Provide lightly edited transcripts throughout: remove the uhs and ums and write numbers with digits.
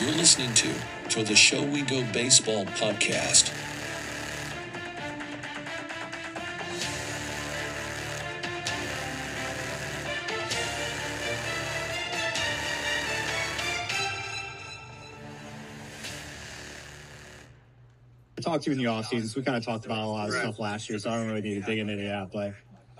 You're listening to the Show We Go Baseball podcast. I talked to you in the off season, so we kind of talked about a lot of stuff last year, so I don't really need to dig into that. But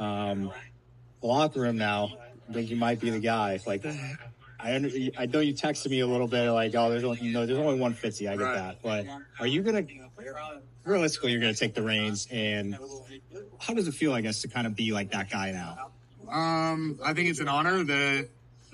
locker room now, I think you might be the guy. Like, I know you texted me a little bit like, oh, there's only one Fitzy. I get that, but are you gonna realistically you're gonna take the reins? And how does it feel, I guess, to kind of be like that guy now? I think it's an honor that,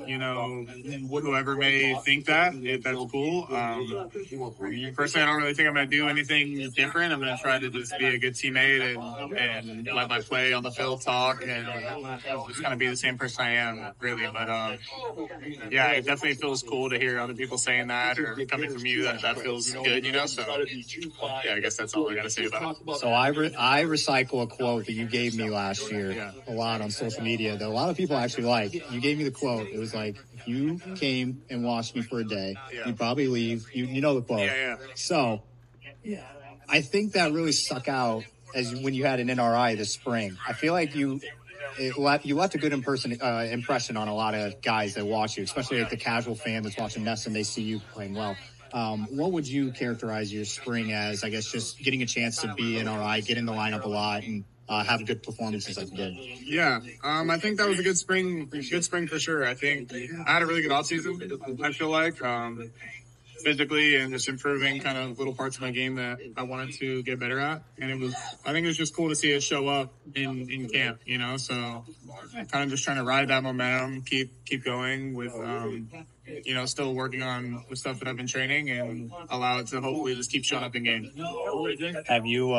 whoever may think that's cool. Personally, I don't really think I'm going to do anything different. I'm going to try to just be a good teammate and let my play on the field talk and just kind of be the same person I am, really. But, yeah, it definitely feels cool to hear other people saying that or coming from you. That feels good, So, yeah, I guess that's all I got to say about it. So I recycle a quote that you gave me last year a lot on social media that a lot of people actually like. You gave me the quote. It was like, if you came and watched me for a day, you'd probably leave. You know the quote. Yeah. So I think that really stuck out as when you had an NRI this spring. I feel like you left a good impression on a lot of guys that watch you, especially like the casual fan that's watching Ness and they see you playing well. What would you characterize your spring as? I guess just getting a chance to be NRI, get in the lineup a lot, and have good performances like you did. Yeah, I think that was a good spring for sure. I think I had a really good offseason, I feel like, physically and just improving kind of little parts of my game that I wanted to get better at. And I think it was just cool to see it show up in camp, so kind of just trying to ride that momentum, keep going with, still working on the stuff that I've been training and allow it to hopefully just keep showing up in game. Have you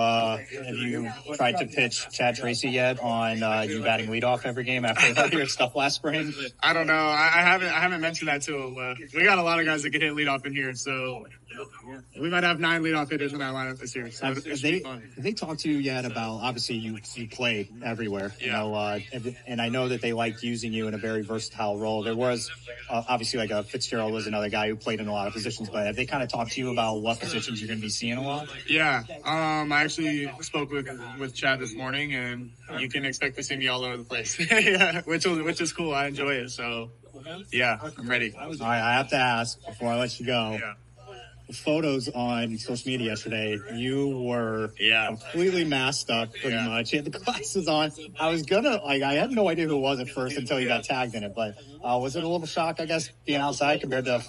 tried to pitch Chad Tracy yet on you batting leadoff every game after your stuff last spring? I don't know. I haven't mentioned that to him. We got a lot of guys that can hit leadoff in here, so we might have 9 leadoff hitters in our lineup this year. So have they talked to you yet about, obviously you play everywhere, and I know that they liked using you in a very versatile role. There was obviously like a Fitzgerald was another guy who played in a lot of positions, but have they kind of talked to you about what positions you're going to be seeing a lot? Yeah. I actually spoke with Chad this morning, and you can expect to see me all over the place. Yeah, which is cool. I enjoy it. So yeah, I'm ready. All right, I have to ask before I let you go. Yeah. Photos on social media yesterday, you were completely masked up pretty much. You had the glasses on. I had no idea who it was at first until you got tagged in it, but was it a little shock, I guess, being outside compared to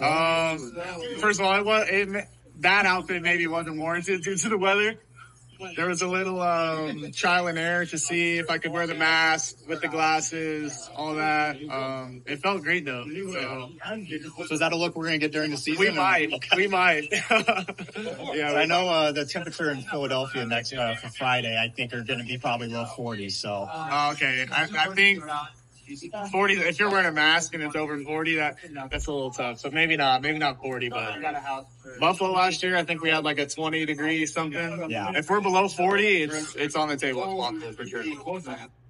first of all, that outfit maybe wasn't warranted due to the weather. There was a little trial and error to see if I could wear the mask with the glasses, all that. It felt great, though. So is that a look we're going to get during the season? We might. Yeah, I know the temperature in Philadelphia next for Friday, I think, are going to be probably low 40s. So. Okay. I think 40, if you're wearing a mask and it's over 40, that's a little tough. So maybe not 40, but Buffalo last year, I think we had like a 20 degree something. Yeah. If we're below 40, it's on the table for sure.